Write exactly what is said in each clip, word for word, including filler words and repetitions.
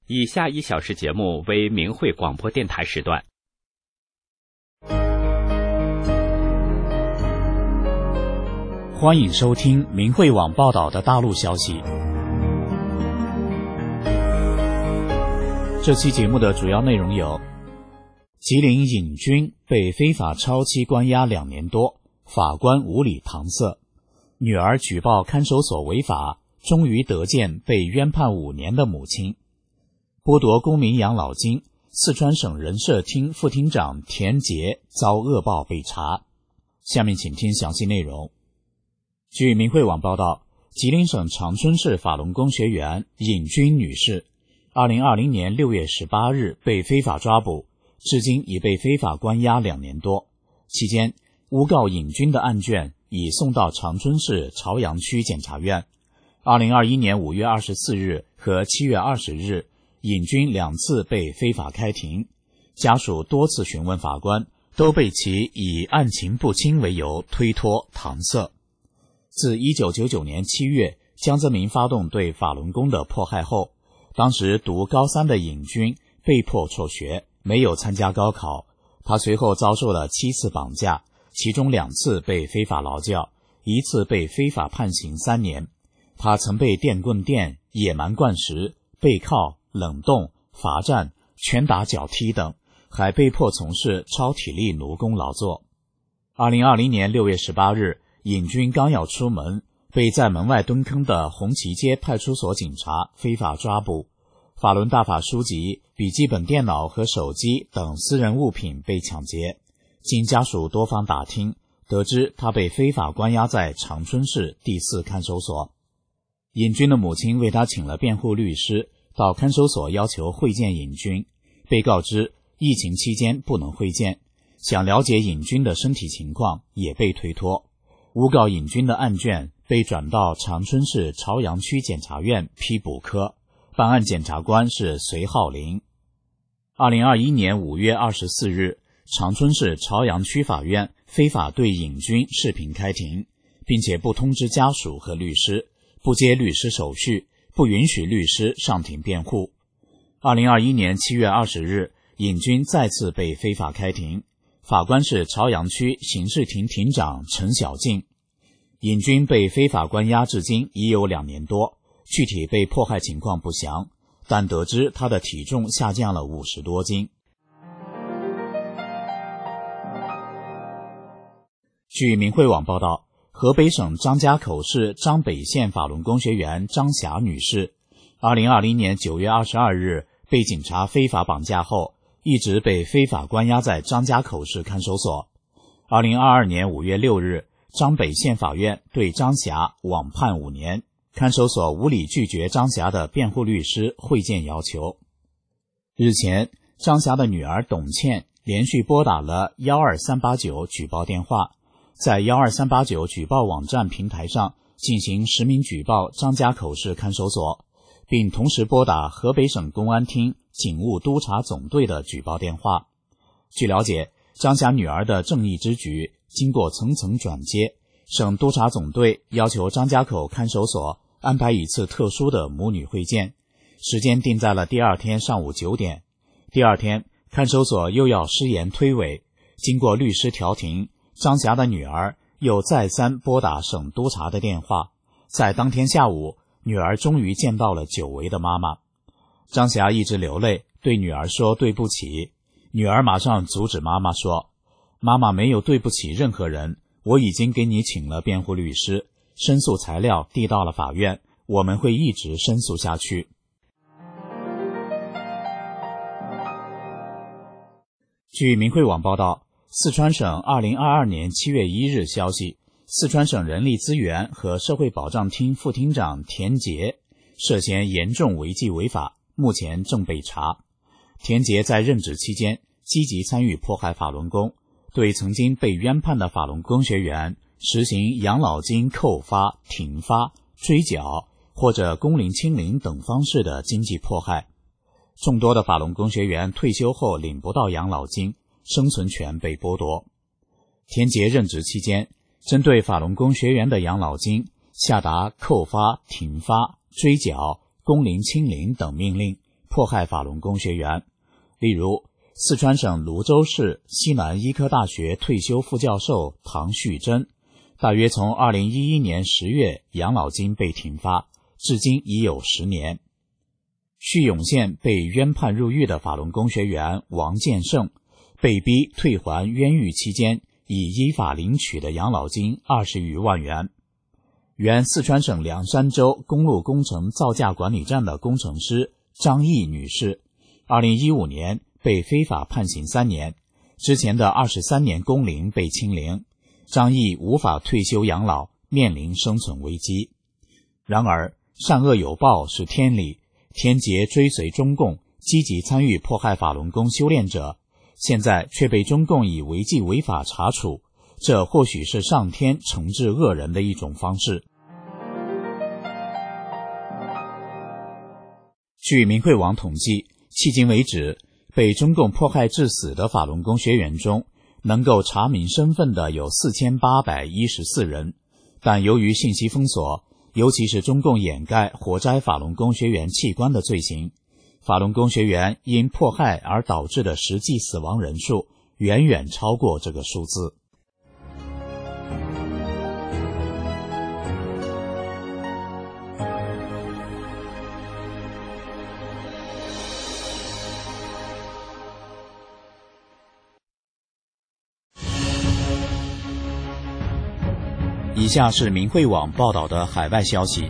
以下一小时节目为明慧广播电台时段。 欢迎收听明慧网报道的大陆消息。这期节目的主要内容有：吉林瘾君被非法超期关押两年多，法官无理搪塞；女儿举报看守所违法，终于得见被冤判五年的母亲；剥夺公民养老金，四川省人社厅副厅长田杰遭恶报被查。下面请听详细内容。据明慧网报道，吉林省长春市法轮功学员瘾君女士二零二零年六月十八日被非法抓捕，至今已被非法关押两年多。期间，诬告瘾君的案卷已送到长春市朝阳区检察院。二零二一年五月二十四日和七月二十日，瘾君两次被非法开庭，家属多次询问法官，都被其以案情不清为由推脱搪塞。自一九九九年七月，江泽民发动对法轮功的迫害后，当时读高三的瘾君被迫辍学，没有参加高考。他随后遭受了七次绑架，其中两次被非法劳教，一次被非法判刑三年。他曾被电棍电、野蛮灌食、背靠、冷冻、罚站、拳打脚踢等，还被迫从事超体力奴工劳作。二零二零年六月十八日，瘾君刚要出门，被在门外蹲坑的红旗街派出所警察非法抓捕，法轮大法书籍、笔记本电脑和手机等私人物品被抢劫。经家属多方打听，得知他被非法关押在长春市第四看守所。瘾君的母亲为他请了辩护律师，到看守所要求会见瘾君，被告知疫情期间不能会见，想了解瘾君的身体情况也被推脱。诬告瘾君的案卷被转到长春市朝阳区检察院批捕科，办案检察官是隋浩林。二零二一年五月二十四日，长春市朝阳区法院非法对瘾君视频开庭，并且不通知家属和律师，不接律师手续，不允许律师上庭辩护。二零二一年七月二十日，瘾君再次被非法开庭，法官是朝阳区刑事庭庭长陈小静。瘾君被非法关押至今已有两年多，具体被迫害情况不详，但得知他的体重下降了五十多斤。据明慧网报道，河北省张家口市张北县法轮功学员张霞女士二零二零年九月二十二日被警察非法绑架后，一直被非法关押在张家口市看守所。二零二二年五月六日，张北县法院对张霞网判五年，看守所无理拒绝张霞的辩护律师会见要求。日前，张霞的女儿董倩连续拨打了一二三八九举报电话，在一二三八九举报网站平台上进行实名举报张家口市看守所，并同时拨打河北省公安厅警务督察总队的举报电话。据了解，张霞女儿的正义之举经过层层转接，省督察总队要求张家口看守所安排一次特殊的母女会见，时间定在了第二天上午九点。第二天，看守所又要失言推诿，经过律师调停，张霞的女儿又再三拨打省督察的电话。在当天下午，女儿终于见到了久违的妈妈。张霞一直流泪，对女儿说对不起。女儿马上阻止妈妈说，妈妈没有对不起任何人，我已经给你请了辩护律师，申诉材料递到了法院，我们会一直申诉下去。据明慧网报道，四川省二零二二年七月一日消息，四川省人力资源和社会保障厅副厅长田杰涉嫌严重违纪违法，目前正被查。田杰在任职期间积极参与迫害法轮功，对曾经被冤判的法轮功学员实行养老金扣发、停发、追缴或者工龄清零等方式的经济迫害。众多的法轮功学员退休后领不到养老金，生存权被剥夺。田杰任职期间，针对法轮功学员的养老金下达扣发、停发、追缴、工龄清零等命令， 迫害法轮功学员。例如，四川省泸州市西南医科大学退休副教授唐旭珍，大约从二零一一年十月养老金被停发，至今已有十年。叙永县被冤判入狱的法轮功学员王建胜，被逼退还冤狱期间已依法领取的养老金二十余万元。原四川省凉山州公路工程造价管理站的工程师张毅女士，二零一五年被非法判刑三年，之前的二十三年工龄被清零，张毅无法退休养老，面临生存危机。然而，善恶有报是天理，田杰追随中共，积极参与迫害法轮功修炼者，现在却被中共以违纪违法查处，这或许是上天惩治恶人的一种方式。据明慧网统计，迄今为止，被中共迫害致死的法轮功学员中，能够查明身份的有四千八百一十四人，但由于信息封锁，尤其是中共掩盖活摘法轮功学员器官的罪行，法轮功学员因迫害而导致的实际死亡人数远远超过这个数字。以下是明慧网报道的海外消息，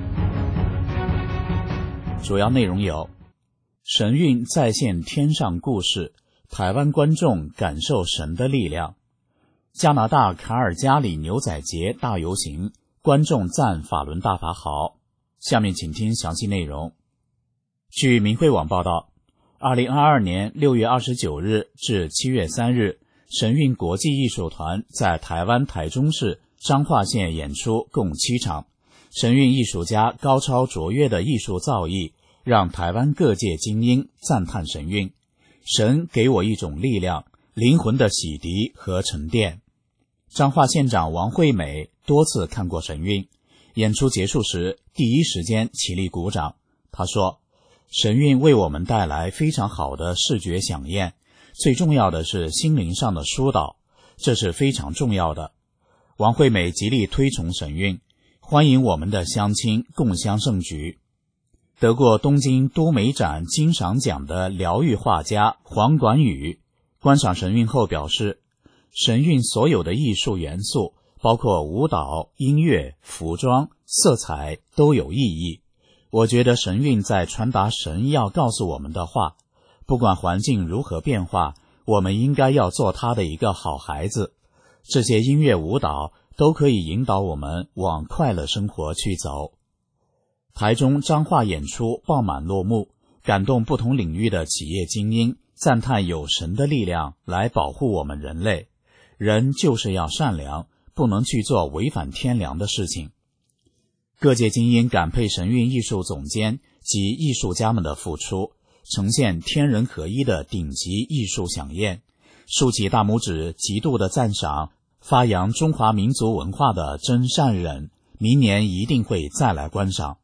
主要内容有：神韵再现天上故事，台湾观众感受神的力量；加拿大卡尔加里牛仔节大游行，观众赞法轮大法好。下面请听详细内容。据明慧网报道，二零二二年六月二十九日至七月三日，神韵国际艺术团在台湾台中市彰化县演出共七场，神韵艺术家高超卓越的艺术造诣，让台湾各界精英赞叹神韵。神给我一种力量，灵魂的洗涤和沉淀。彰化县长王惠美多次看过神韵，演出结束时第一时间起立鼓掌。她说，神韵为我们带来非常好的视觉飨宴，最重要的是心灵上的疏导，这是非常重要的。王惠美极力推崇神韵，欢迎我们的乡亲共襄盛举。得过东京都美展金赏奖的疗愈画家黄管宇观赏神韵后表示，神韵所有的艺术元素，包括舞蹈、音乐、服装、色彩都有意义。我觉得神韵在传达神要告诉我们的话，不管环境如何变化，我们应该要做他的一个好孩子。这些音乐舞蹈都可以引导我们往快乐生活去走。台中彰化演出爆满落幕，感动不同领域的企业精英，赞叹有神的力量来保护我们人类。人就是要善良，不能去做违反天良的事情。各界精英感佩神韵艺术总监及艺术家们的付出，呈现天人合一的顶级艺术飨宴，竖起大拇指，极度的赞赏，发扬中华民族文化的真善忍，明年一定会再来观赏。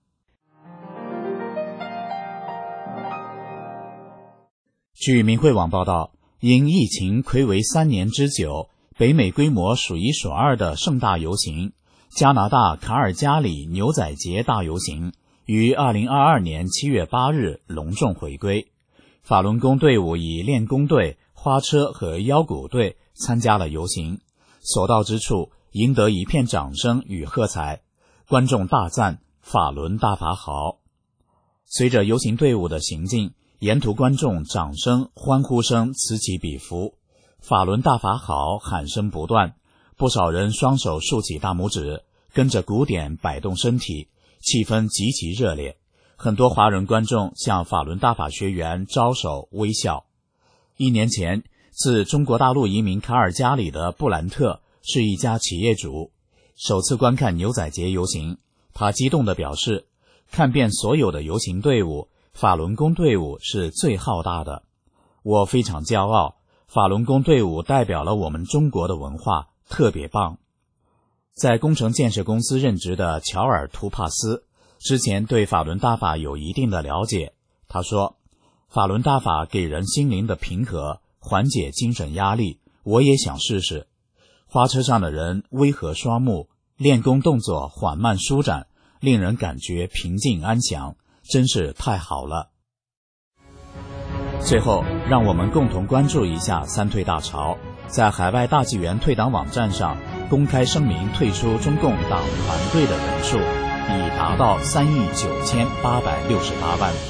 据明慧网报道，因疫情睽违三年之久，北美规模数一数二的盛大游行加拿大卡尔加里牛仔节大游行于二零二二年七月八日隆重回归。法轮功队伍以练功队、花车和腰鼓队参加了游行，所到之处赢得一片掌声与喝彩，观众大赞法轮大法好。随着游行队伍的行进，沿途观众掌声欢呼声此起彼伏，法轮大法好喊声不断，不少人双手竖起大拇指，跟着鼓点摆动身体，气氛极其热烈。很多华人观众向法轮大法学员招手微笑。一年前，自中国大陆移民卡尔加里的布兰特是一家企业主，首次观看牛仔节游行，他激动地表示，看遍所有的游行队伍，法轮功队伍是最浩大的。我非常骄傲，法轮功队伍代表了我们中国的文化，特别棒。在工程建设公司任职的乔尔·图帕斯之前对法轮大法有一定的了解，他说， 法轮大法给人心灵的平和，缓解精神压力，我也想试试。花车上的人微和双目，练功动作缓慢舒展，令人感觉平静安详，真是太好了。最后，让我们共同关注一下三退大潮。在海外大纪元退党网站上公开声明退出中共党团队的人数已达到三亿九千八百六十八万。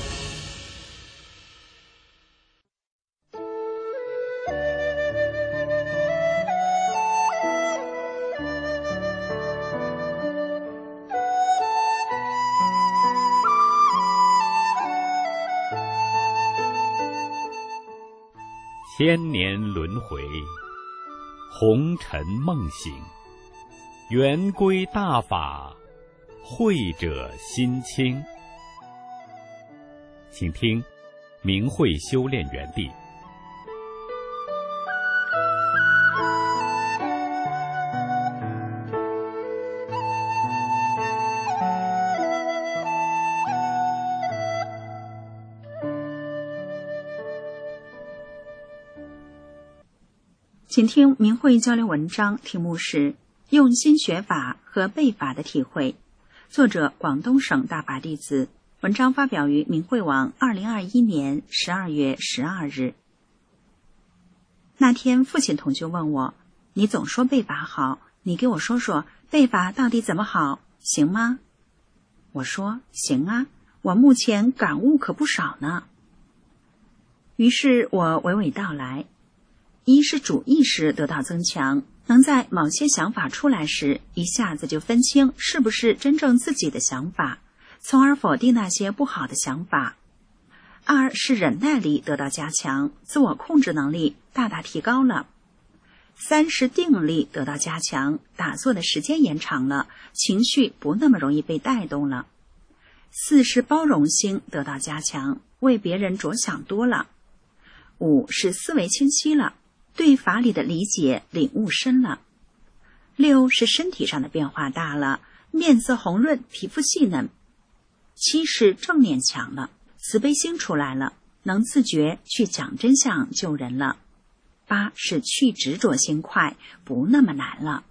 千年轮回，红尘梦醒，圆规大法，慧者心清。请听明慧修炼园地。 请听明慧交流文章，题目是用心学法和背法的体会，作者广东省大法弟子，文章发表于明慧网二零二一年十二月十二日。那天父亲同学问我，你总说背法好，你给我说说背法到底怎么好，行吗？我说行啊，我目前感悟可不少呢。于是我娓娓道来，一是主意识得到增强，能在某些想法出来时一下子就分清是不是真正自己的想法，从而否定那些不好的想法。二是忍耐力得到加强，自我控制能力大大提高了。三是定力得到加强，打坐的时间延长了，情绪不那么容易被带动了。四是包容心得到加强，为别人着想多了。五是思维清晰了，对法理的理解领悟深了。六是身体上的变化大了，面色红润，皮肤细嫩。七是正念强了，慈悲心出来了，能自觉去讲真相救人了。八是去执着心快，不那么难了。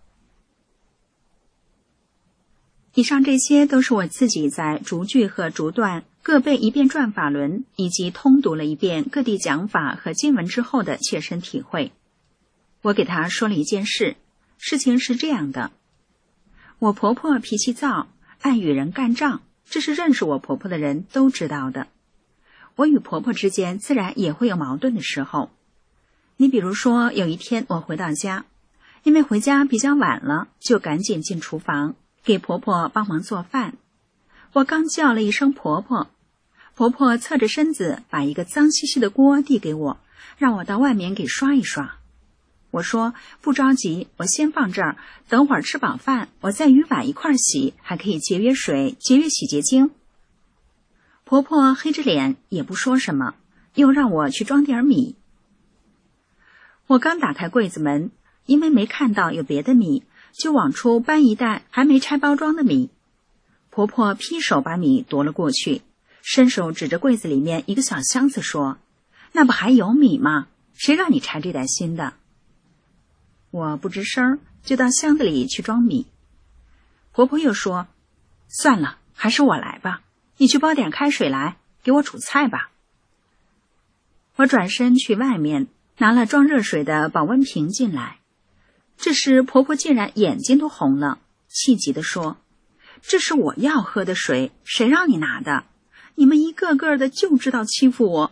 以上这些都是我自己在逐句和逐段各背一遍转法轮，以及通读了一遍各地讲法和经文之后的切身体会。我给他说了一件事，事情是这样的：我婆婆脾气躁，爱与人干仗，这是认识我婆婆的人都知道的。我与婆婆之间自然也会有矛盾的时候。你比如说，有一天我回到家，因为回家比较晚了，就赶紧进厨房给婆婆帮忙做饭。我刚叫了一声婆婆，婆婆侧着身子把一个脏兮兮的锅递给我，让我到外面给刷一刷。我说不着急，我先放这儿，等会儿吃饱饭我再与碗一块洗，还可以节约水，节约洗洁精。婆婆黑着脸也不说什么，又让我去装点米。我刚打开柜子门，因为没看到有别的米，就往出搬一袋还没拆包装的米。婆婆劈手把米夺了过去，伸手指着柜子里面一个小箱子说，那不还有米吗？谁让你拆这袋新的？我不吱声，就到箱子里去装米。婆婆又说，算了，还是我来吧，你去煲点开水来，给我煮菜吧。我转身去外面拿了装热水的保温瓶进来。这时婆婆竟然眼睛都红了，气急地说，这是我要喝的水，谁让你拿的？你们一个个的就知道欺负我。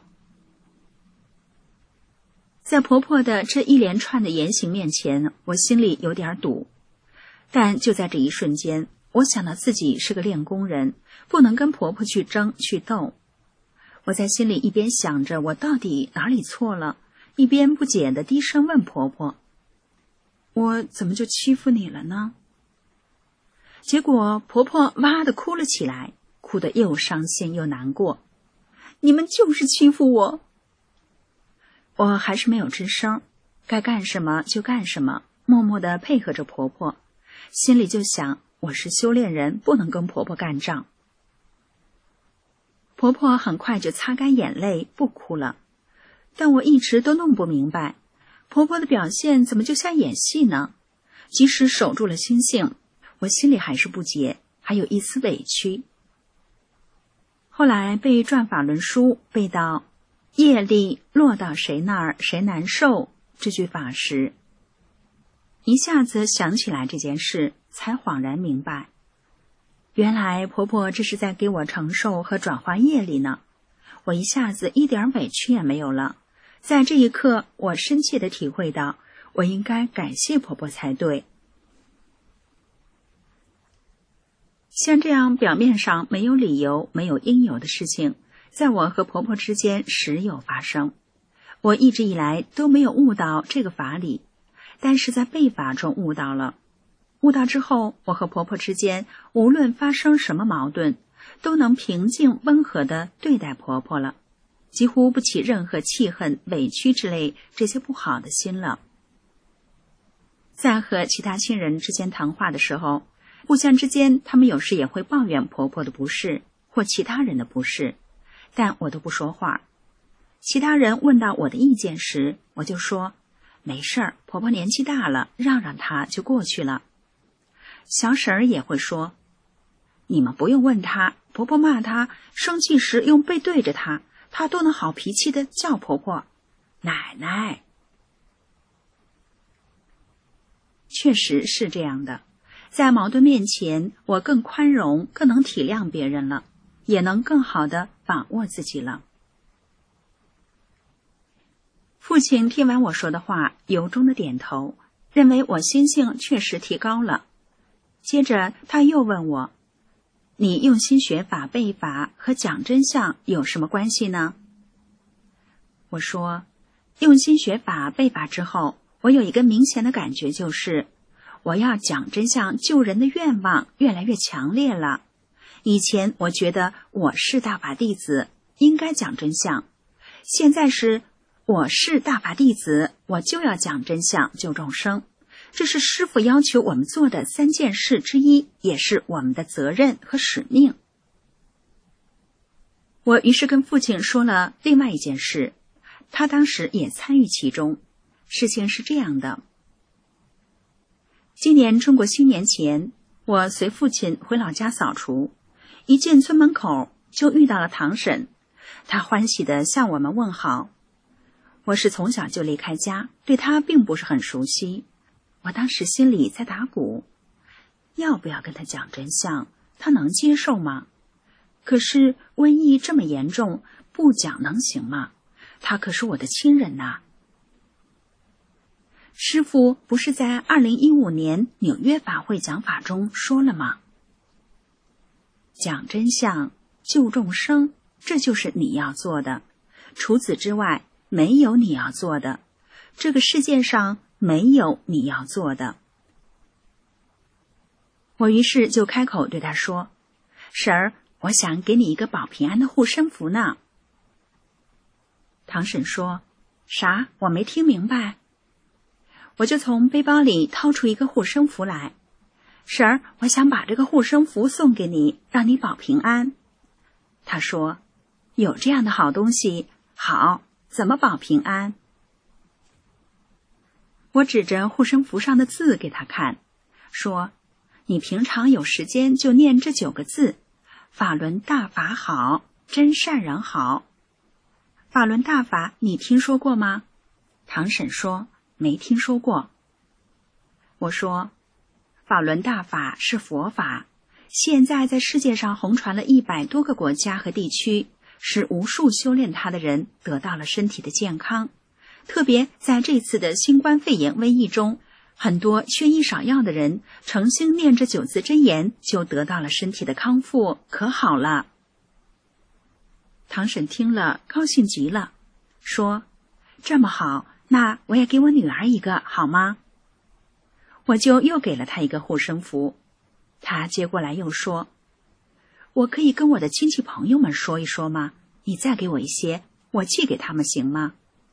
在婆婆的这一连串的言行面前，我心里有点堵。但就在这一瞬间，我想到自己是个练功人，不能跟婆婆去争去斗。我在心里一边想着我到底哪里错了，一边不解地低声问婆婆，我怎么就欺负你了呢？结果婆婆哇地哭了起来，哭得又伤心又难过。你们就是欺负我。我还是没有吱声，该干什么就干什么，默默地配合着婆婆，心里就想，我是修炼人，不能跟婆婆干仗。 婆婆很快就擦干眼泪，不哭了。但我一直都弄不明白，婆婆的表现怎么就像演戏呢？即使守住了心性，我心里还是不解，还有一丝委屈。后来背转法轮书背到业力落到谁那儿谁难受这句法时，一下子想起来这件事，才恍然明白，原来婆婆这是在给我承受和转化业力呢。我一下子一点委屈也没有了。在这一刻，我深切地体会到，我应该感谢婆婆才对。像这样表面上没有理由、没有应有的事情，在我和婆婆之间时有发生。我一直以来都没有悟到这个法理，但是在背法中悟到了。悟到之后，我和婆婆之间无论发生什么矛盾，都能平静温和地对待婆婆了，几乎不起任何气恨、委屈之类这些不好的心了。在和其他亲人之间谈话的时候，互相之间他们有时也会抱怨婆婆的不是或其他人的不是，但我都不说话。其他人问到我的意见时，我就说没事儿，婆婆年纪大了，让让她就过去了。小婶儿也会说，你们不用问她，婆婆骂她，生气时用背对着她，她都能好脾气的叫婆婆奶奶。确实是这样的，在矛盾面前，我更宽容，更能体谅别人了，也能更好的把握自己了。父亲听完我说的话，由衷的点头，认为我心性确实提高了。接着他又问我，你用心学法背法和讲真相有什么关系呢？我说，用心学法背法之后，我有一个明显的感觉，就是我要讲真相救人的愿望越来越强烈了。以前我觉得我是大法弟子，应该讲真相，现在是我是大法弟子，我就要讲真相救众生，这是师父要求我们做的三件事之一，也是我们的责任和使命。我于是跟父亲说了另外一件事，他当时也参与其中。事情是这样的，今年中国新年前，我随父亲回老家扫除，一进村门口就遇到了堂婶，她欢喜地向我们问好。我是从小就离开家，对她并不是很熟悉。我当时心里在打鼓，要不要跟她讲真相，她能接受吗？可是瘟疫这么严重，不讲能行吗？她可是我的亲人呐。师父不是在二零一五年纽约法会讲法中说了吗？讲真相，救众生，这就是你要做的。除此之外，没有你要做的。这个世界上没有你要做的。我于是就开口对他说，婶儿，我想给你一个保平安的护身符呢。堂婶说，啥？我没听明白。我就从背包里掏出一个护身符来，婶儿，我想把这个护身符送给你，让你保平安。他说，有这样的好东西，好，怎么保平安？我指着护身符上的字给他看，说，你平常有时间就念这九个字，法轮大法好，真善人好。法轮大法你听说过吗？堂婶说，没听说过。我说，法轮大法是佛法，现在在世界上红传了一百多个国家和地区，使无数修炼它的人得到了身体的健康。特别在这次的新冠肺炎瘟疫中，很多缺医少药的人诚心念着九字真言，就得到了身体的康复，可好了。堂婶听了高兴极了，说，这么好，那我也给我女儿一个好吗？我就又给了她一个护身符。她接过来又说，我可以跟我的亲戚朋友们说一说吗？你再给我一些，我寄给他们行吗？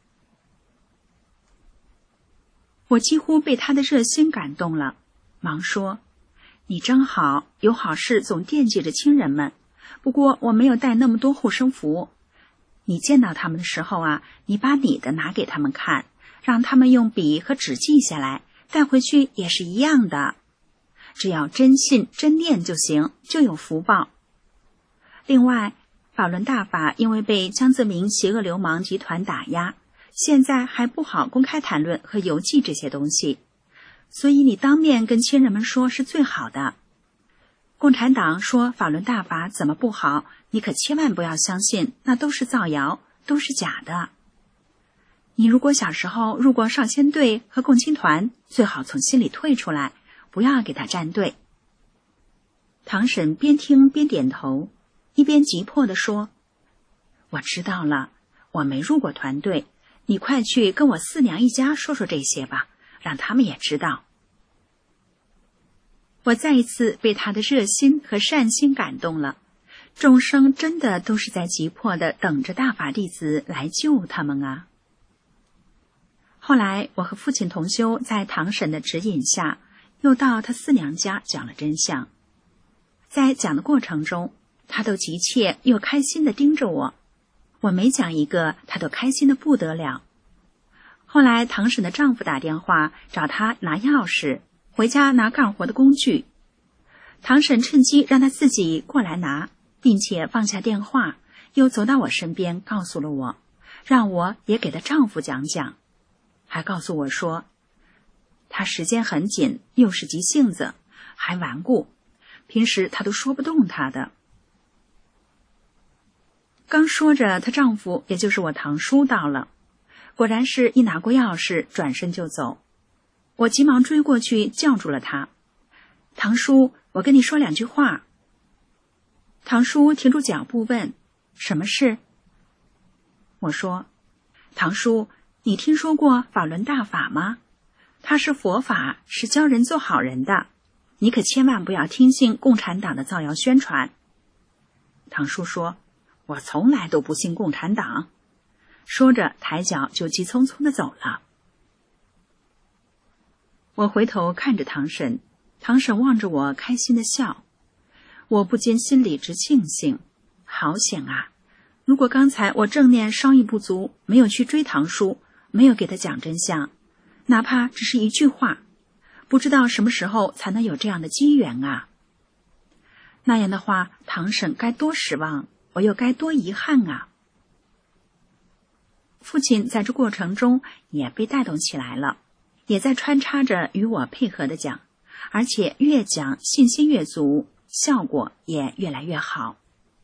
我几乎被他的热心感动了，忙说，你真好，有好事总惦记着亲人们， 不过我没有带那么多护身符。你见到他们的时候啊，你把你的拿给他们看，让他们用笔和纸记下来，带回去也是一样的。只要真信真念就行，就有福报。另外，法轮大法因为被江泽民邪恶流氓集团打压，现在还不好公开谈论和邮寄这些东西，所以你当面跟亲人们说是最好的。共产党说法轮大法怎么不好，你可千万不要相信，那都是造谣，都是假的。你如果小时候入过少先队和共青团，最好从心里退出来，不要给他站队。唐婶边听边点头，一边急迫地说：我知道了，我没入过团队，你快去跟我四娘一家说说这些吧，让他们也知道。我再一次被他的热心和善心感动了，众生真的都是在急迫地等着大法弟子来救他们啊。后来我和父亲同修在唐婶的指引下，又到他四娘家讲了真相。在讲的过程中，他都急切又开心地盯着我，我每讲一个，他都开心得不得了。后来唐婶的丈夫打电话找他拿钥匙，回家拿干活的工具。唐婶趁机让他自己过来拿，并且放下电话，又走到我身边告诉了我，让我也给她丈夫讲讲，还告诉我说，他时间很紧，又是急性子，还顽固，平时他都说不动他的。刚说着，她丈夫也就是我堂叔到了，果然是一拿过钥匙转身就走。我急忙追过去叫住了他，堂叔，我跟你说两句话。堂叔停住脚步问，什么事？我说，堂叔，你听说过法轮大法吗？它是佛法，是教人做好人的，你可千万不要听信共产党的造谣宣传。堂叔说，我从来都不信共产党。说着抬脚就急匆匆地走了。我回头看着唐婶，唐婶望着我开心地笑，我不禁心里直庆幸，好险啊！如果刚才我正念稍一不足，没有去追唐叔，没有给他讲真相，哪怕只是一句话，不知道什么时候才能有这样的机缘啊！那样的话，唐婶该多失望，我又该多遗憾啊！父亲在这过程中也被带动起来了，也在穿插着与我配合的讲，而且越讲信心越足，效果也越来越好。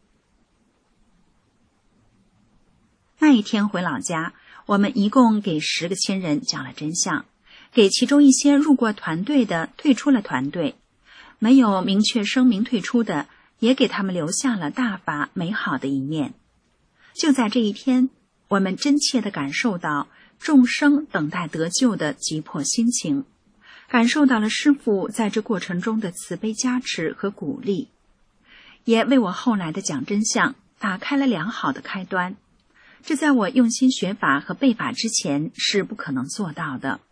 那一天回老家，我们一共给十个亲人讲了真相，给其中一些入过团队的退出了团队，没有明确声明退出的，也给他们留下了大法美好的一面。就在这一天，我们真切地感受到众生等待得救的急迫心情，感受到了师父在这过程中的慈悲加持和鼓励，也为我后来的讲真相打开了良好的开端。这在我用心学法和背法之前是不可能做到的。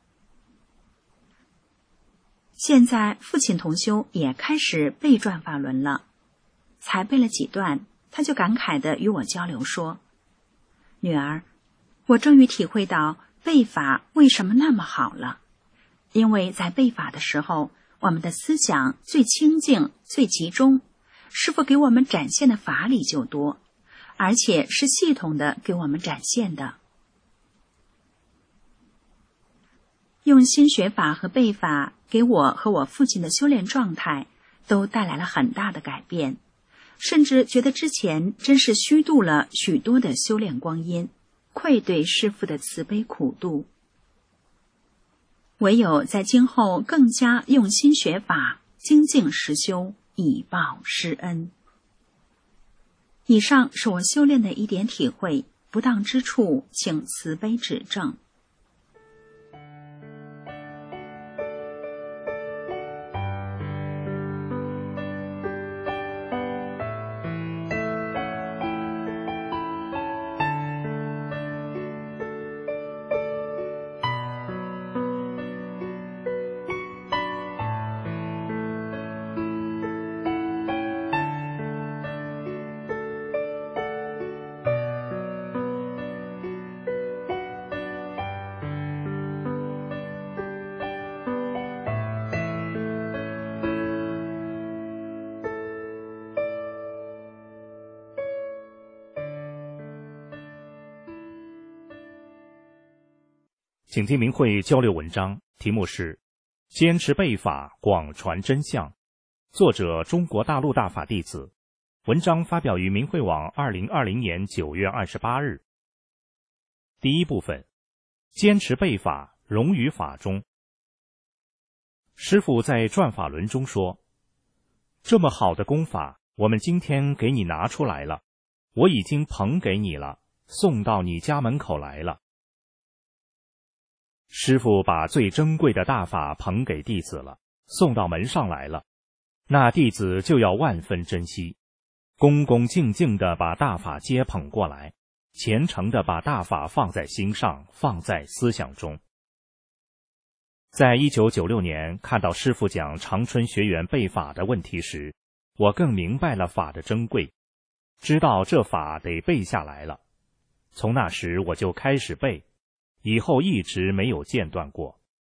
现在父亲同修也开始背转法轮了，才背了几段，他就感慨地与我交流说，女儿，我终于体会到背法为什么那么好了。因为在背法的时候，我们的思想最清净最集中，师父给我们展现的法理就多，而且是系统的给我们展现的。用心学法和背法给我和我父亲的修炼状态都带来了很大的改变，甚至觉得之前真是虚度了许多的修炼光阴，愧对师父的慈悲苦度。唯有在今后更加用心学法，精进实修，以报师恩。以上是我修炼的一点体会，不当之处请慈悲指正。 请听明慧交流文章，题目是坚持背法，广传真相，作者中国大陆大法弟子。文章发表于明慧网二零二零年九月二十八日。第一部分，坚持背法，融于法中。师父在转法轮中说，这么好的功法，我们今天给你拿出来了，我已经捧给你了，送到你家门口来了。师父把最珍贵的大法捧给弟子了，送到门上来了，那弟子就要万分珍惜，恭恭敬敬地把大法接捧过来，虔诚地把大法放在心上，放在思想中。在一九九六年看到师父讲长春学员背法的问题时，我更明白了法的珍贵，知道这法得背下来了。从那时我就开始背，以后一直没有间断过。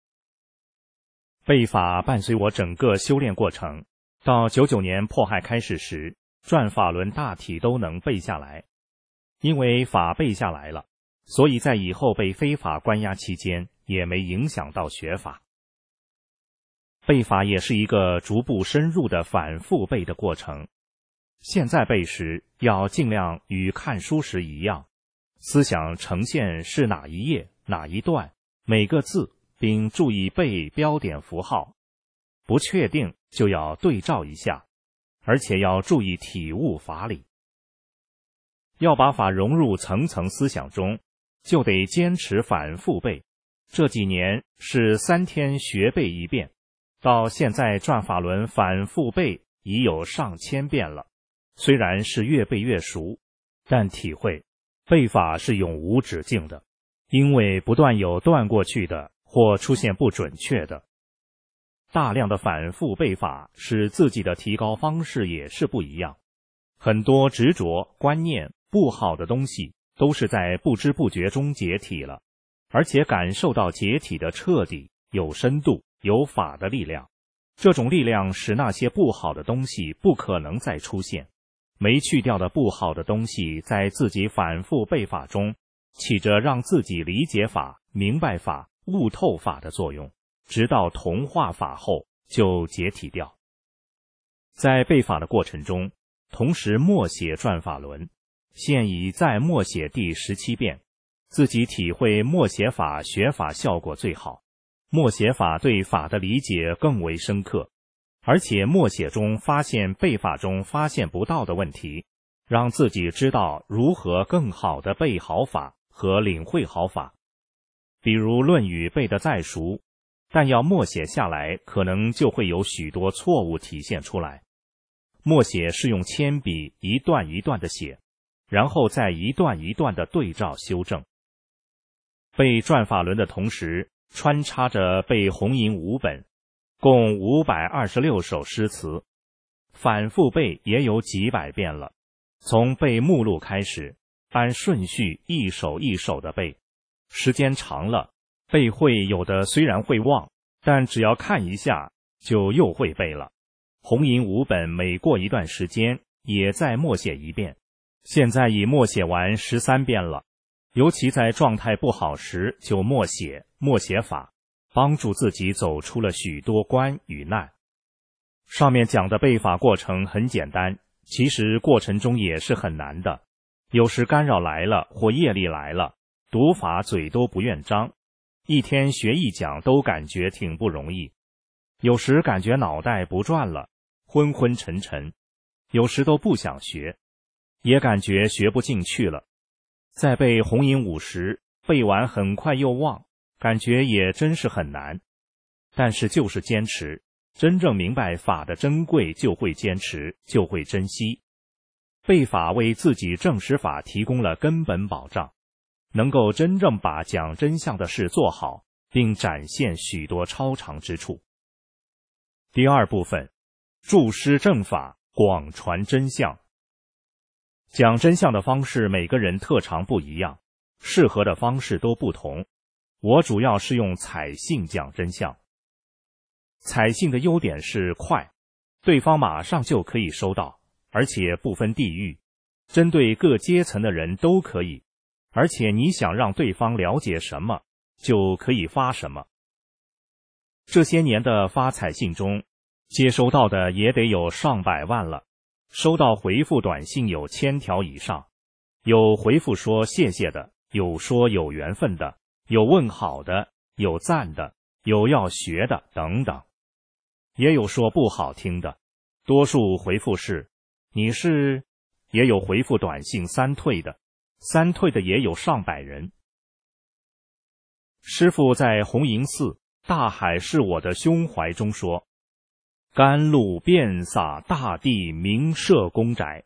背法伴随我整个修炼过程，到九九年迫害开始时，转法轮大体都能背下来。因为法背下来了，所以在以后被非法关押期间也没影响到学法。背法也是一个逐步深入的反复背的过程。现在背时要尽量与看书时一样，思想呈现是哪一页哪一段每个字，并注意背标点符号，不确定就要对照一下，而且要注意体悟法理。要把法融入层层思想中，就得坚持反复背。这几年是三天学背一遍，到现在转法轮反复背已有上千遍了。虽然是越背越熟，但体会背法是永无止境的，因为不断有断过去的或出现不准确的。大量的反复背法使自己的提高方式也是不一样。很多执着观念不好的东西都是在不知不觉中解体了，而且感受到解体的彻底、有深度、有法的力量。这种力量使那些不好的东西不可能再出现。没去掉的不好的东西在自己反复背法中起着让自己理解法、明白法、悟透法的作用，直到同化法后就解体掉。在背法的过程中，同时默写转法轮，现已在默写第十七遍，自己体会默写法学法效果最好，默写法对法的理解更为深刻，而且默写中发现背法中发现不到的问题，让自己知道如何更好地背好法和领会好法。比如《论语》背得再熟，但要默写下来，可能就会有许多错误体现出来。默写是用铅笔一段一段地写，然后再一段一段地对照修正。背转法轮的同时，穿插着背红吟五本，共五百二十六首诗词，反复背也有几百遍了。从背目录开始，按顺序一首一首的背，时间长了，背会有的虽然会忘，但只要看一下就又会背了。红吟五本每过一段时间也再默写一遍，现在已默写完十三遍了。尤其在状态不好时就默写，默写法帮助自己走出了许多关与难。上面讲的背法过程很简单，其实过程中也是很难的。有时干扰来了或业力来了，读法嘴都不愿张，一天学一讲都感觉挺不容易。有时感觉脑袋不转了，昏昏沉沉，有时都不想学，也感觉学不进去了。在背红吟五时，背完很快又忘，感觉也真是很难。但是就是坚持，真正明白法的珍贵，就会坚持，就会珍惜。背法为自己证实法提供了根本保障，能够真正把讲真相的事做好，并展现许多超常之处。第二部分，注师正法，广传真相。讲真相的方式每个人特长不一样，适合的方式都不同。我主要是用采信讲真相。采信的优点是快，对方马上就可以收到，而且不分地域，针对各阶层的人都可以，而且你想让对方了解什么， 就可以发什么。这些年的发彩信中，接收到的也得有上百万了，收到回复短信有千条以上，有回复说谢谢的，有说有缘分的，有问好的，有赞的，有要学的等等，也有说不好听的，多数回复是你是，也有回复短信三退的，三退的也有上百人。师父在红营寺大海是我的胸怀中说，甘露遍洒大地明摄公宅。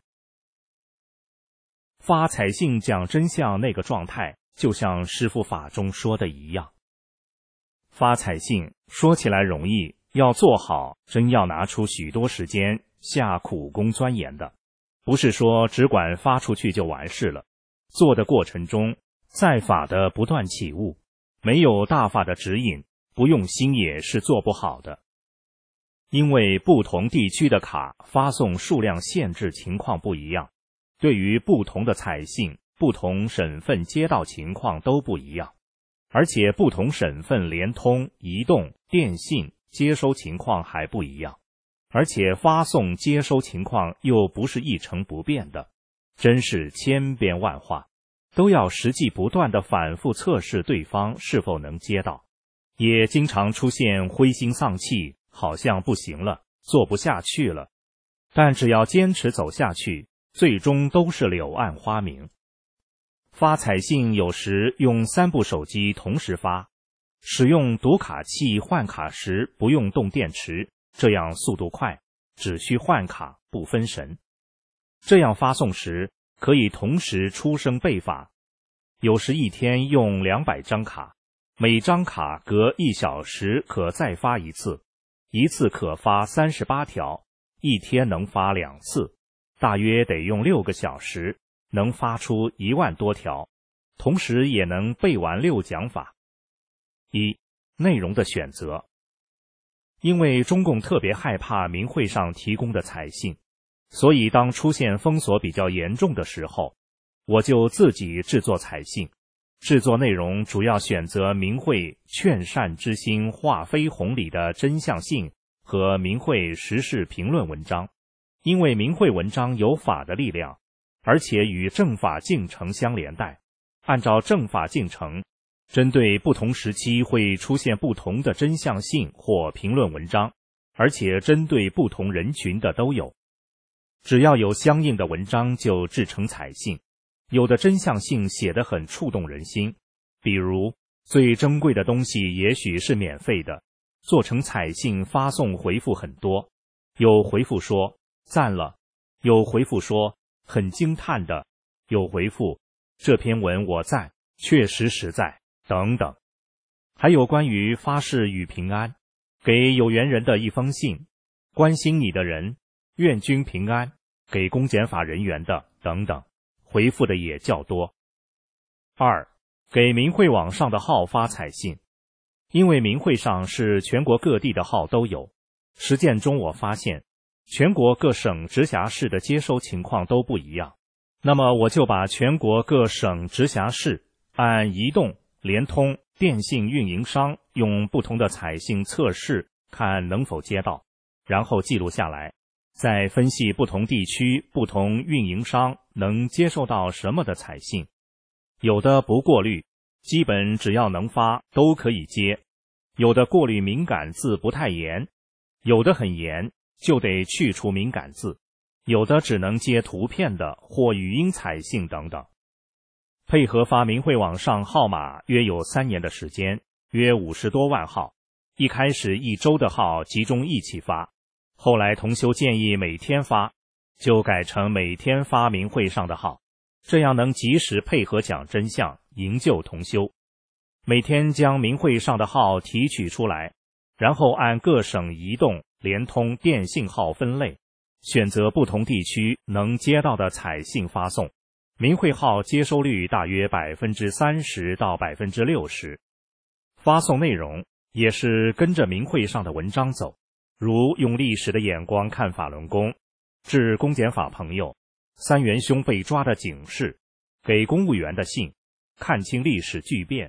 发彩信讲真相那个状态，就像师父法中说的一样。发彩信说起来容易，要做好真要拿出许多时间下苦功钻研的，不是说只管发出去就完事了。做的过程中，在法的不断起悟，没有大法的指引，不用心也是做不好的。因为不同地区的卡发送数量限制情况不一样，对于不同的彩信，不同省份接到情况都不一样，而且不同省份联通、移动、电信接收情况还不一样，而且发送接收情况又不是一成不变的，真是千变万化，都要实际不断的反复测试对方是否能接到，也经常出现灰心丧气，好像不行了，做不下去了，但只要坚持走下去，最终都是柳暗花明。发彩信有时用三部手机同时发，使用读卡器换卡时不用动电池，这样速度快，只需换卡不分神。这样发送时可以同时出声背法，有时一天用两百张卡，每张卡隔一小时可再发一次，一次可发三十八条，一天能发两次，大约得用六个小时，能发出一万多条，同时也能背完六讲法。一、内容的选择。因为中共特别害怕明会上提供的彩信，所以当出现封锁比较严重的时候，我就自己制作彩信。制作内容主要选择明会劝善之心化飞鸿里的真相信和明会时事评论文章，因为明会文章有法的力量，而且与正法进程相连带，按照正法进程，针对不同时期会出现不同的真相信或评论文章，而且针对不同人群的都有。只要有相应的文章就制成彩信，有的真相信写得很触动人心，比如最珍贵的东西也许是免费的，做成彩信发送回复很多，有回复说赞了，有回复说很惊叹的，有回复这篇文我赞，确实实在等等。还有关于发誓与平安，给有缘人的一封信，关心你的人，愿君平安，给公检法人员的等等，回复的也较多。二、给明会网上的号发彩信。因为明会上是全国各地的号都有，实践中我发现全国各省直辖市的接收情况都不一样，那么我就把全国各省直辖市按移动、联通、电信运营商用不同的彩信测试，看能否接到，然后记录下来，再分析不同地区、不同运营商能接受到什么的彩信。有的不过滤，基本只要能发都可以接；有的过滤敏感字不太严，有的很严，就得去除敏感字；有的只能接图片的或语音彩信等等。配合发明会网上号码约有三年的时间，约五十多万号。一开始一周的号集中一起发，后来同修建议每天发，就改成每天发明会上的号，这样能及时配合讲真相，营救同修。每天将明会上的号提取出来，然后按各省移动、联通、电信号分类，选择不同地区能接到的彩信发送。明会号接收率大约 百分之三十 到 百分之六十。 发送内容也是跟着明会上的文章走，如用历史的眼光看法轮功，致公检法朋友，三元兄被抓的警示，给公务员的信，看清历史巨变，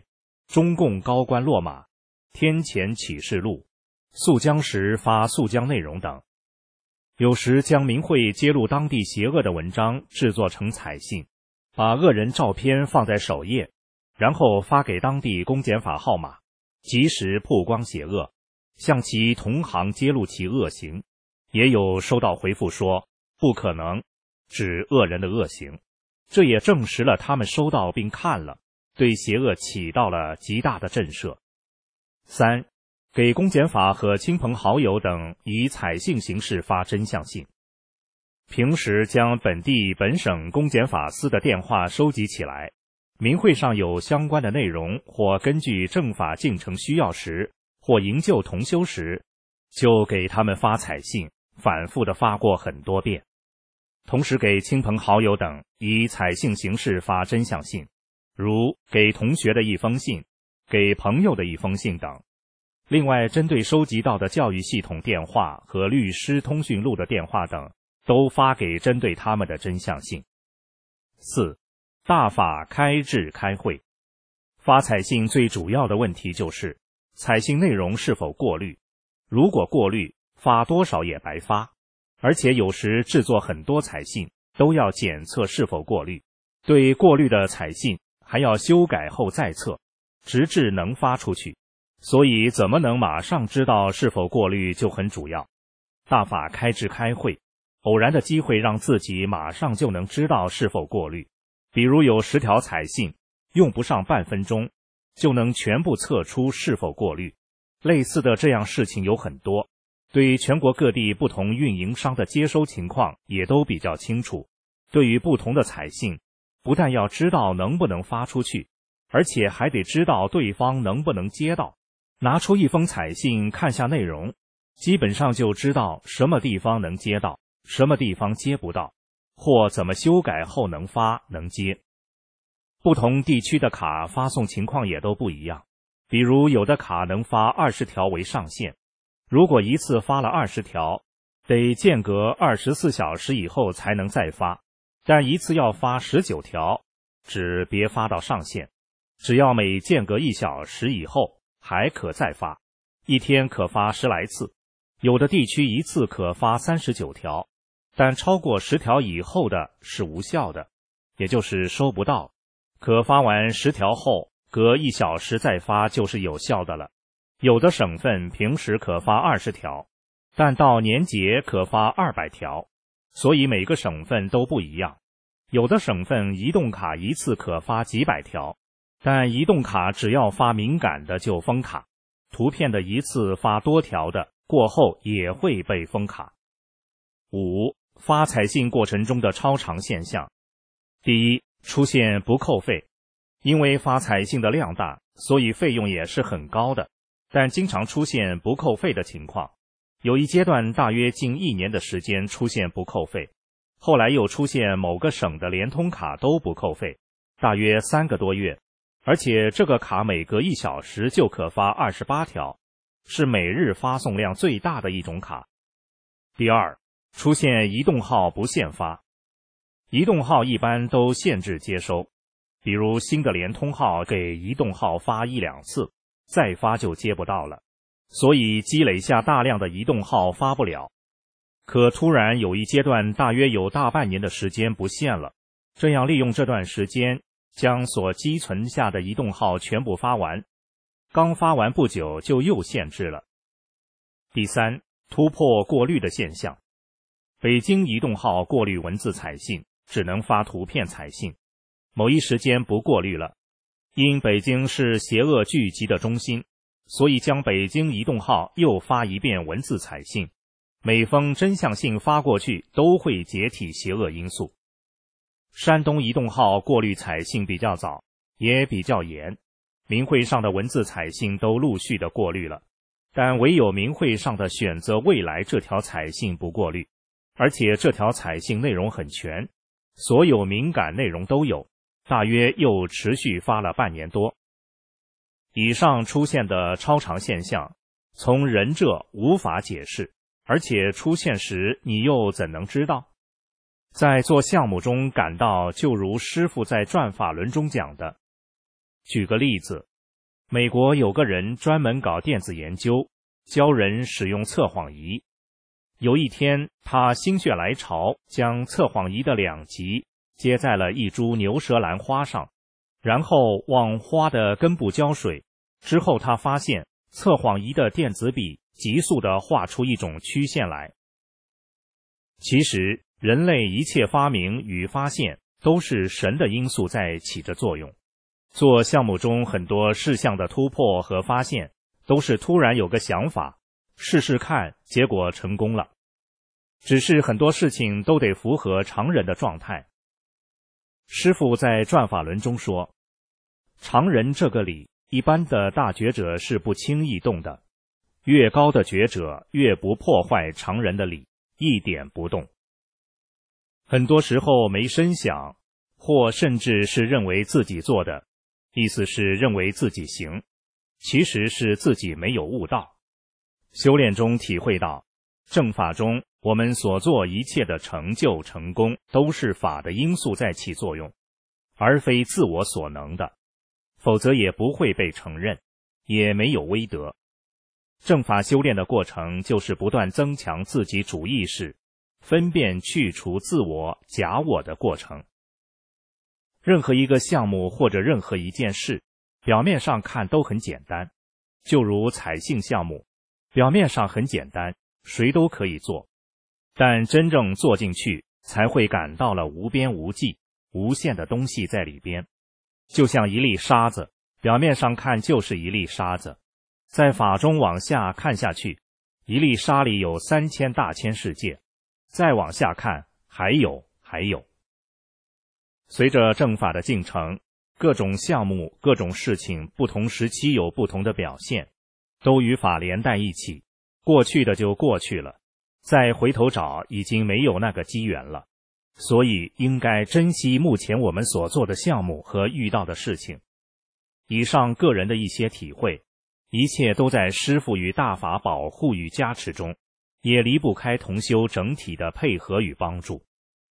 中共高官落马、天前启示录、溯江时发溯江内容等。有时将明会揭露当地邪恶的文章制作成彩信，把恶人照片放在首页，然后发给当地公检法号码，及时曝光邪恶，向其同行揭露其恶行。也有收到回复说不可能，指恶人的恶行，这也证实了他们收到并看了，对邪恶起到了极大的震慑。三、给公检法和亲朋好友等以彩信形式发真相信。平时将本地本省公检法司的电话收集起来，明会上有相关的内容或根据政法进程需要时，或营救同修时，就给他们发彩信，反复地发过很多遍。同时给亲朋好友等以彩信形式发真相信，如给同学的一封信、给朋友的一封信等。另外，针对收集到的教育系统电话和律师通讯录的电话等，都发给针对他们的真相信。四、大法开智开会。发彩信最主要的问题就是彩信内容是否过滤，如果过滤，发多少也白发，而且有时制作很多彩信都要检测是否过滤，对过滤的彩信还要修改后再测，直至能发出去。所以怎么能马上知道是否过滤就很主要。大法开智开会，偶然的机会让自己马上就能知道是否过滤。比如有十条彩信，用不上半分钟就能全部测出是否过滤。类似的这样事情有很多，对全国各地不同运营商的接收情况也都比较清楚。对于不同的彩信，不但要知道能不能发出去，而且还得知道对方能不能接到。拿出一封彩信看下内容，基本上就知道什么地方能接到，什么地方接不到，或怎么修改后能发能接。不同地区的卡发送情况也都不一样，比如有的卡能发二十条为上限，如果一次发了二十条，得间隔二十四小时以后才能再发，但一次要发十九条，只别发到上限，只要每间隔一小时以后还可再发，一天可发十来次。有的地区一次可发三十九条，但超过十条以后的是无效的，也就是收不到。可发完十条后，隔一小时再发就是有效的了。有的省份平时可发二十条，但到年节可发二百条，所以每个省份都不一样。有的省份移动卡一次可发几百条，但移动卡只要发敏感的就封卡，图片的一次发多条的过后也会被封卡。五、发彩信过程中的超长现象。第一，出现不扣费，因为发彩信的量大，所以费用也是很高的，但经常出现不扣费的情况。有一阶段大约近一年的时间出现不扣费，后来又出现某个省的联通卡都不扣费，大约三个多月。而且这个卡每隔一小时就可发二十八条，是每日发送量最大的一种卡。第二，出现移动号不限发。移动号一般都限制接收，比如新的联通号给移动号发一两次，再发就接不到了，所以积累下大量的移动号发不了。可突然有一阶段大约有大半年的时间不限了，这样利用这段时间将所积存下的移动号全部发完，刚发完不久就又限制了。第三，突破过滤的现象。北京移动号过滤文字彩信，只能发图片彩信，某一时间不过滤了。因北京是邪恶聚集的中心，所以将北京移动号又发一遍文字彩信，每封真相信发过去都会解体邪恶因素。山东移动号过滤彩信比较早，也比较严，明会上的文字彩信都陆续的过滤了，但唯有明会上的选择未来这条彩信不过滤，而且这条彩信内容很全，所有敏感内容都有，大约又持续发了半年多。以上出现的超长现象，从人这无法解释，而且出现时你又怎能知道？在做项目中感到就如师父在转法轮中讲的。举个例子， 美国有个人专门搞电子研究，教人使用测谎仪。有一天，他心血来潮，将测谎仪的两极接在了一株牛舌兰花上，然后往花的根部浇水。之后他发现测谎仪的电子笔急速地画出一种曲线来。其实人类一切发明与发现都是神的因素在起着作用。做项目中很多事项的突破和发现都是突然有个想法，试试看，结果成功了。只是很多事情都得符合常人的状态。师父在转法轮中说，常人这个理，一般的大觉者是不轻易动的，越高的觉者越不破坏常人的理，一点不动。很多时候没深想，或甚至是认为自己做的，意思是认为自己行，其实是自己没有悟道。修炼中体会到，正法中我们所做一切的成就成功，都是法的因素在起作用，而非自我所能的，否则也不会被承认，也没有威德。正法修炼的过程就是不断增强自己主意识，分辨去除自我假我的过程。任何一个项目或者任何一件事，表面上看都很简单，就如采信项目，表面上很简单，谁都可以做，但真正做进去，才会感到了无边无际、无限的东西在里边。就像一粒沙子，表面上看就是一粒沙子，在法中往下看下去，一粒沙里有三千大千世界，再往下看，还有还有。随着正法的进程，各种项目、各种事情不同时期有不同的表现，都与法连带一起，过去的就过去了，再回头找已经没有那个机缘了。所以应该珍惜目前我们所做的项目和遇到的事情。以上个人的一些体会，一切都在师父与大法保护与加持中，也离不开同修整体的配合与帮助。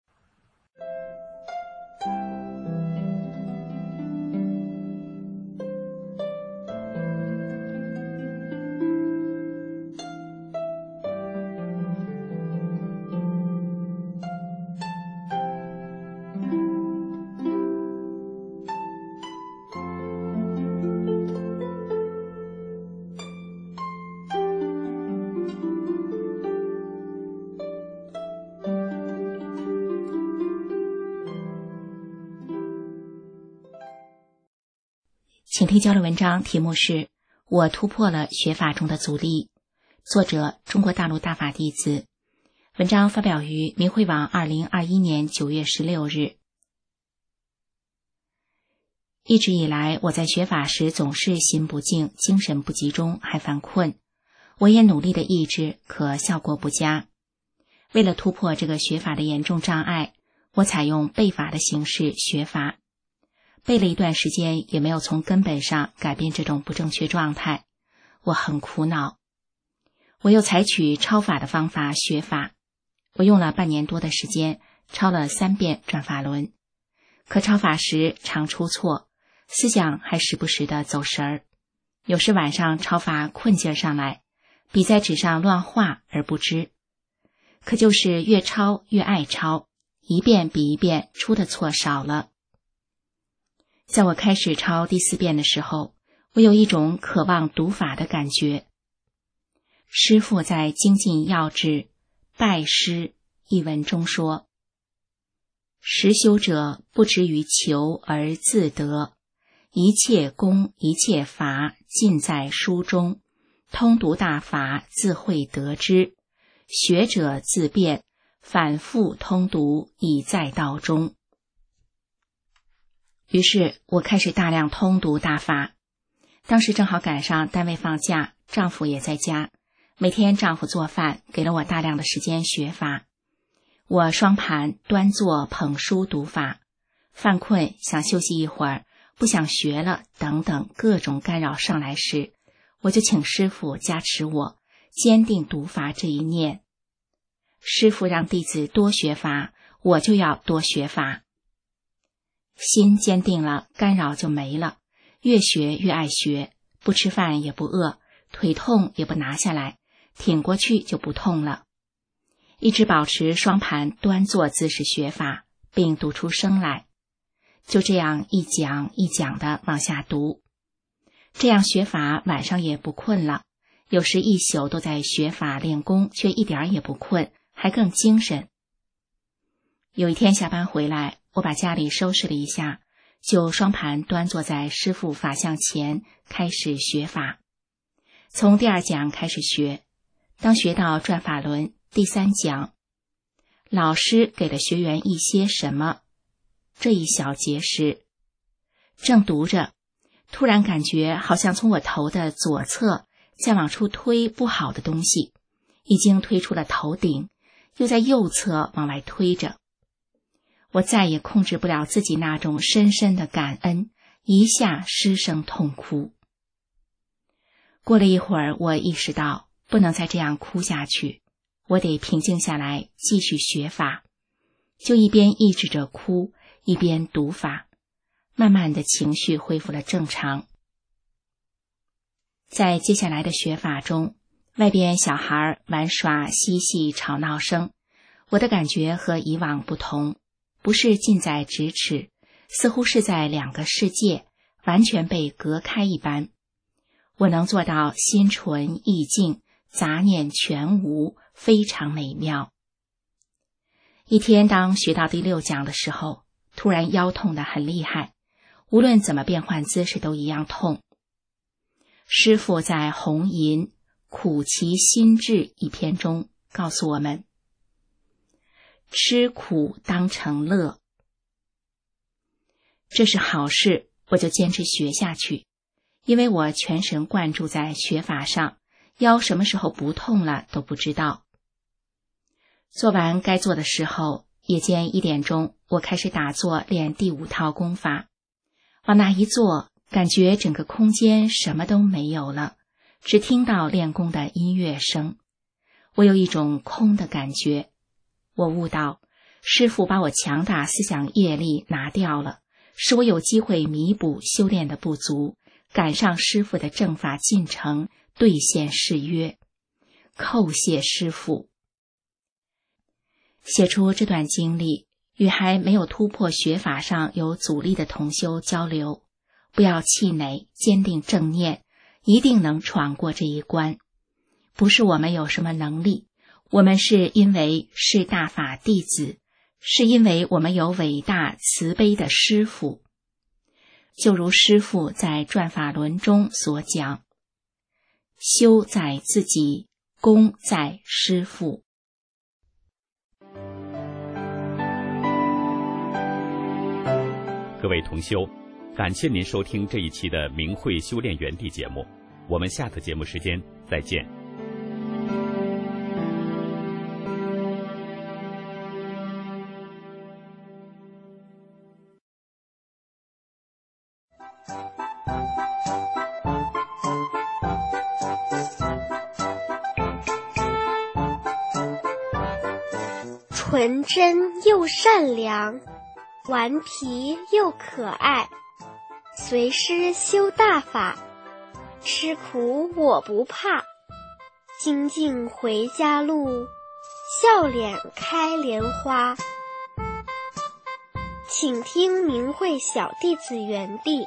请听交流文章，题目是我突破了学法中的阻力，作者中国大陆大法弟子。文章发表于明慧网二零二一年九月十六日。一直以来，我在学法时总是心不静，精神不集中，还犯困。我也努力的抑制，可效果不佳。为了突破这个学法的严重障碍，我采用背法的形式学法。背了一段时间，也没有从根本上改变这种不正确状态，我很苦恼。我又采取抄法的方法学法，我用了半年多的时间，抄了三遍转法轮。可抄法时常出错，思想还时不时的走神儿。有时晚上抄法困劲儿上来，笔在纸上乱画而不知。可就是越抄越爱抄，一遍比一遍出的错少了。在我开始抄第四遍的时候，我有一种渴望读法的感觉。师父在《精进要旨拜师》一文中说，实修者不止于求而自得，一切功一切法尽在书中，通读大法自会得之，学者自辩，反复通读已在道中。于是我开始大量通读大法。当时正好赶上单位放假，丈夫也在家，每天丈夫做饭，给了我大量的时间学法。我双盘端坐捧书读法，犯困想休息一会儿，不想学了等等各种干扰上来时，我就请师父加持我，坚定读法这一念。师父让弟子多学法，我就要多学法。心坚定了，干扰就没了，越学越爱学， 不吃饭也不饿，腿痛也不拿下来，挺过去就不痛了。一直保持双盘端坐姿势学法，并读出声来。就这样一讲一讲的往下读。这样学法晚上也不困了，有时一宿都在学法练功，却一点也不困，还更精神。有一天下班回来，我把家里收拾了一下，就双盘端坐在师父法像前，开始学法。从第二讲开始学，当学到转法轮第三讲，老师给了学员一些什么这一小节时，正读着，突然感觉好像从我头的左侧再往出推不好的东西，已经推出了头顶，又在右侧往外推着。我再也控制不了自己那种深深的感恩，一下失声痛哭。过了一会儿，我意识到不能再这样哭下去，我得平静下来继续学法，就一边抑制着哭，一边读法，慢慢的情绪恢复了正常。在接下来的学法中，外边小孩玩耍嬉戏吵闹声，我的感觉和以往不同，不是近在咫尺，似乎是在两个世界完全被隔开一般。我能做到心纯意静，杂念全无，非常美妙。一天当学到第六讲的时候，突然腰痛得很厉害，无论怎么变换姿势都一样痛。师父在红吟苦其心志一篇中告诉我们，吃苦当成乐，这是好事，我就坚持学下去。因为我全神贯注在学法上，腰什么时候不痛了都不知道。做完该做的时候，夜间一点钟，我开始打坐练第五套功法。往那一坐，感觉整个空间什么都没有了，只听到练功的音乐声。我有一种空的感觉。我悟到，师父把我强大思想业力拿掉了，使我有机会弥补修炼的不足，赶上师父的正法进程，兑现誓约。叩谢师父。写出这段经历，与还没有突破学法上有阻力的同修交流，不要气馁，坚定正念，一定能闯过这一关。不是我们有什么能力，我们是因为是大法弟子，是因为我们有伟大慈悲的师父。就如师父在转法轮中所讲，修在自己，功在师父。 各位同修，感谢您收听这一期的明慧修炼园地节目，我们下次节目时间再见。 纯真又善良，顽皮又可爱，随师修大法，吃苦我不怕，精进回家路，笑脸开莲花。请听明慧小弟子园地。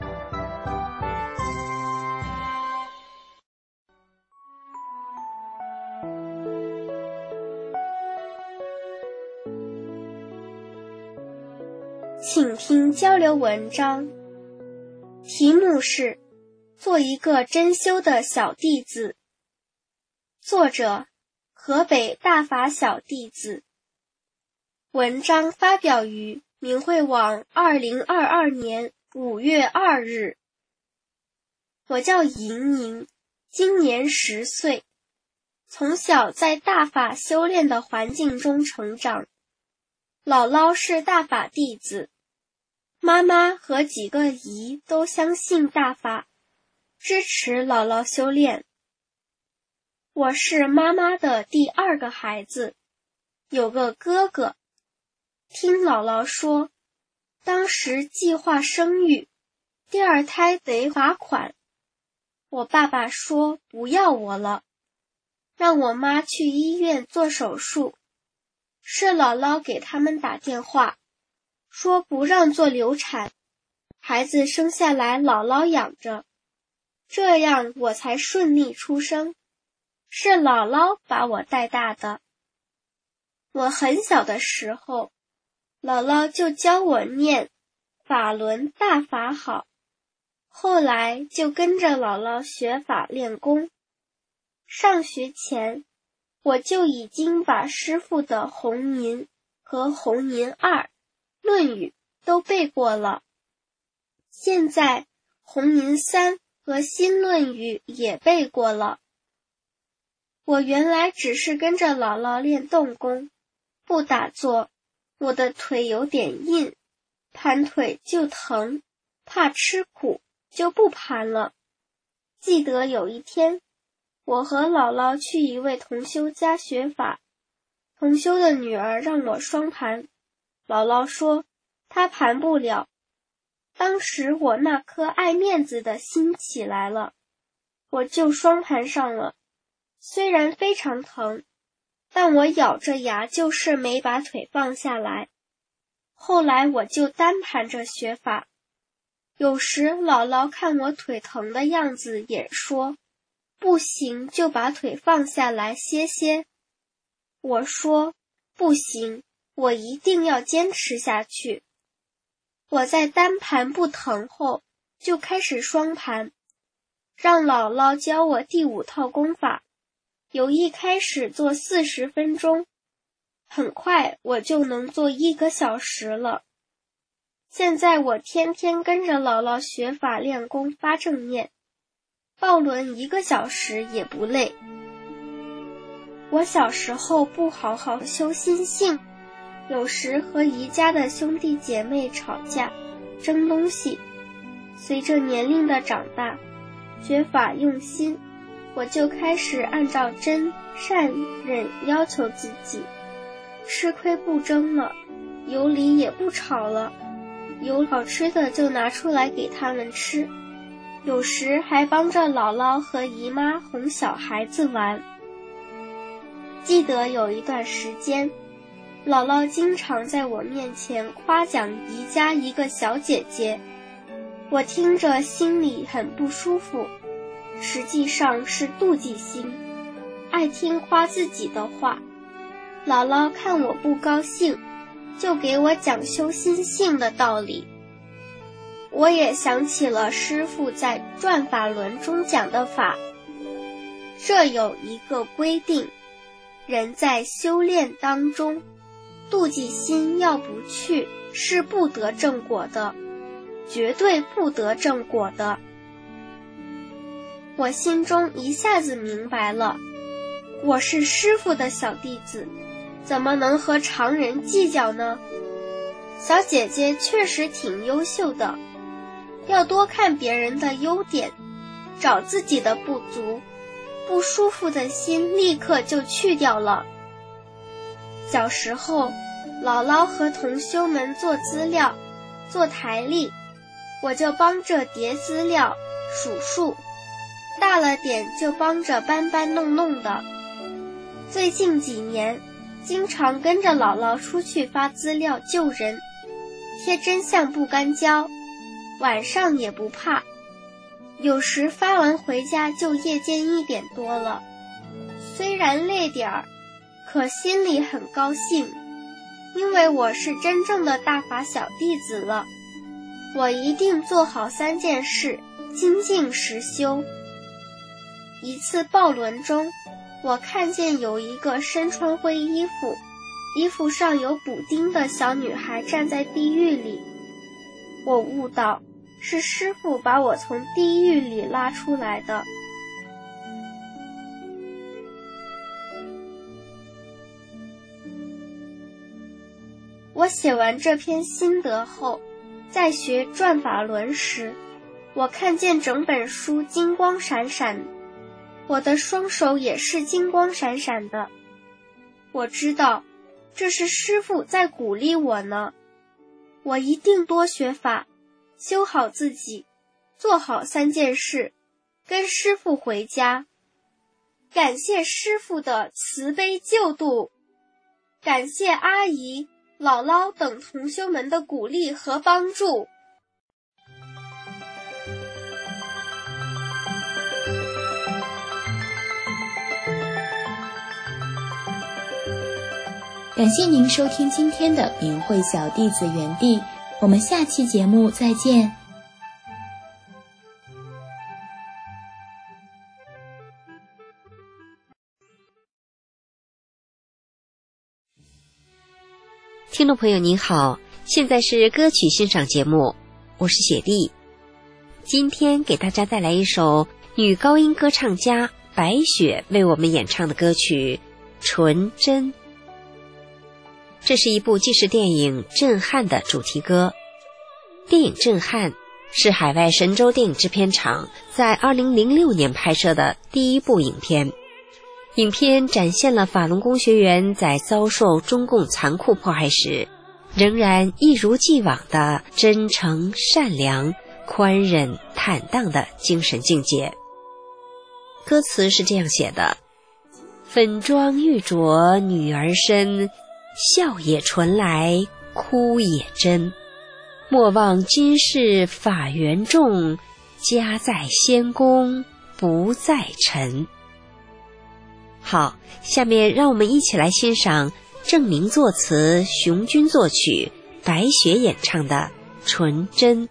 请听交流文章，题目是做一个真修的小弟子，作者河北大法小弟子。文章发表于明慧网二零二二年五月二日。我叫莹莹，今年十岁，从小在大法修炼的环境中成长。姥姥是大法弟子，妈妈和几个姨都相信大法，支持姥姥修炼。我是妈妈的第二个孩子，有个哥哥。听姥姥说，当时计划生育，第二胎得罚款， 我爸爸说不要我了，让我妈去医院做手术。是姥姥给他们打电话，说不让做流产，孩子生下来姥姥养着，这样我才顺利出生。是姥姥把我带大的。我很小的时候，姥姥就教我念法轮大法好，后来就跟着姥姥学法练功。上学前，我就已经把师父的弘吟和弘吟二、论语都背过了。现在弘吟三和新论语也背过了。我原来只是跟着姥姥练动功，不打坐，我的腿有点硬，盘腿就疼，怕吃苦，就不盘了。记得有一天，我和姥姥去一位同修家学法，同修的女儿让我双盘，姥姥说她盘不了。当时我那颗爱面子的心起来了，我就双盘上了。虽然非常疼，但我咬着牙就是没把腿放下来。后来我就单盘着学法，有时姥姥看我腿疼的样子也说，不行就把腿放下来歇歇。我说，不行，我一定要坚持下去。我在单盘不疼后，就开始双盘，让姥姥教我第五套功法。由一开始做四十分钟，很快我就能做一个小时了。现在我天天跟着姥姥学法练功发正念，抱轮一个小时也不累。我小时候不好好修心性，有时和姨家的兄弟姐妹吵架，争东西。随着年龄的长大，学法用心，我就开始按照真、善、忍要求自己，吃亏不争了，有理也不吵了，有好吃的就拿出来给他们吃，有时还帮着姥姥和姨妈哄小孩子玩。记得有一段时间，姥姥经常在我面前夸奖姨家一个小姐姐，我听着心里很不舒服，实际上是妒忌心，爱听夸自己的话。姥姥看我不高兴，就给我讲修心性的道理。我也想起了师父在《转法轮》中讲的法，这有一个规定，人在修炼当中，妒忌心要不去，是不得正果的，绝对不得正果的。我心中一下子明白了，我是师父的小弟子，怎么能和常人计较呢？小姐姐确实挺优秀的，要多看别人的优点，找自己的不足，不舒服的心立刻就去掉了。小时候，姥姥和同修们做资料，做台历，我就帮着叠资料、数数，大了点就帮着搬搬弄弄的。最近几年，经常跟着姥姥出去发资料救人，贴真相不干胶，晚上也不怕。有时发完回家就夜间一点多了，虽然累点儿，可心里很高兴，因为我是真正的大法小弟子了。我一定做好三件事，精进实修。一次抱轮中，我看见有一个身穿灰衣服，衣服上有补丁的小女孩站在地狱里。我悟到，是师父把我从地狱里拉出来的。我写完这篇心得后，在学转法轮时，我看见整本书金光闪闪，我的双手也是金光闪闪的。我知道，这是师父在鼓励我呢。我一定多学法，修好自己，做好三件事， 跟师父回家，感谢师父的慈悲救度，感谢阿姨、姥姥等同修们的鼓励和帮助。 感谢您收听今天的明慧小弟子园地，我们下期节目再见。 听众朋友您好，现在是歌曲欣赏节目，我是雪莉。今天给大家带来一首女高音歌唱家白雪为我们演唱的歌曲《纯真》。这是一部纪实电影《震撼》的主题歌。电影《震撼》是海外神州电影制片厂在二零零六年拍摄的第一部影片。影片展现了法轮功学员在遭受中共残酷迫害时，仍然一如既往的真诚、善良、宽忍、坦荡的精神境界。歌词是这样写的：粉妆玉琢女儿身，笑也纯来，哭也真。莫忘今世法缘重，家在仙宫不在尘。好，下面让我们一起来欣赏郑明作词、熊军作曲、白雪演唱的《纯真》。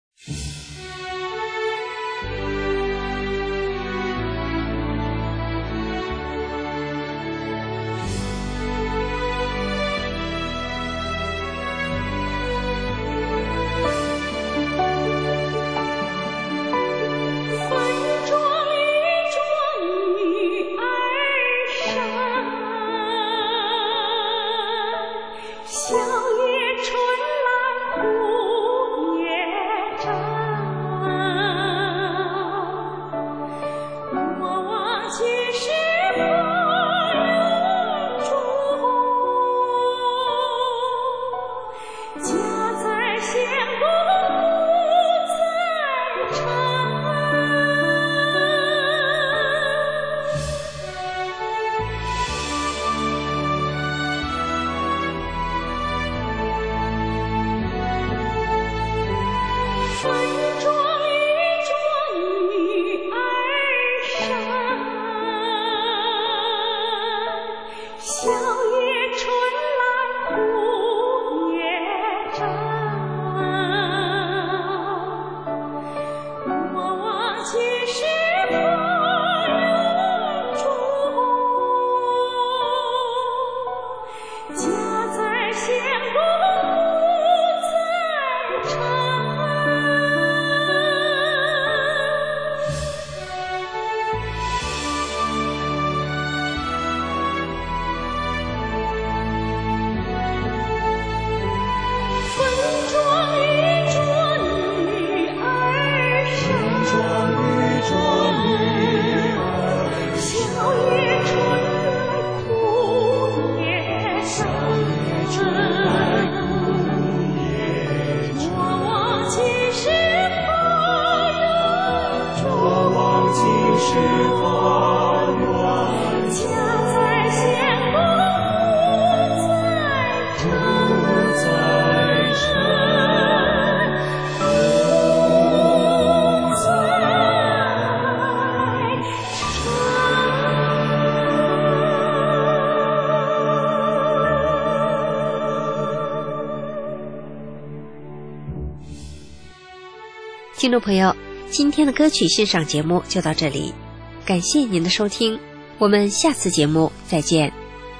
听众朋友，今天的歌曲欣赏节目就到这里，感谢您的收听，我们下次节目再见。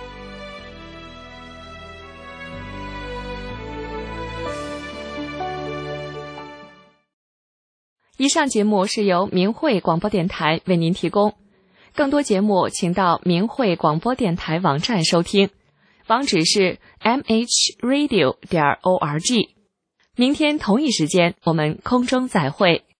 以上节目是由明慧广播电台为您提供，更多节目请到明慧广播电台网站收听，网址是 m h radio 点 org。明天同一时间，我们空中再会。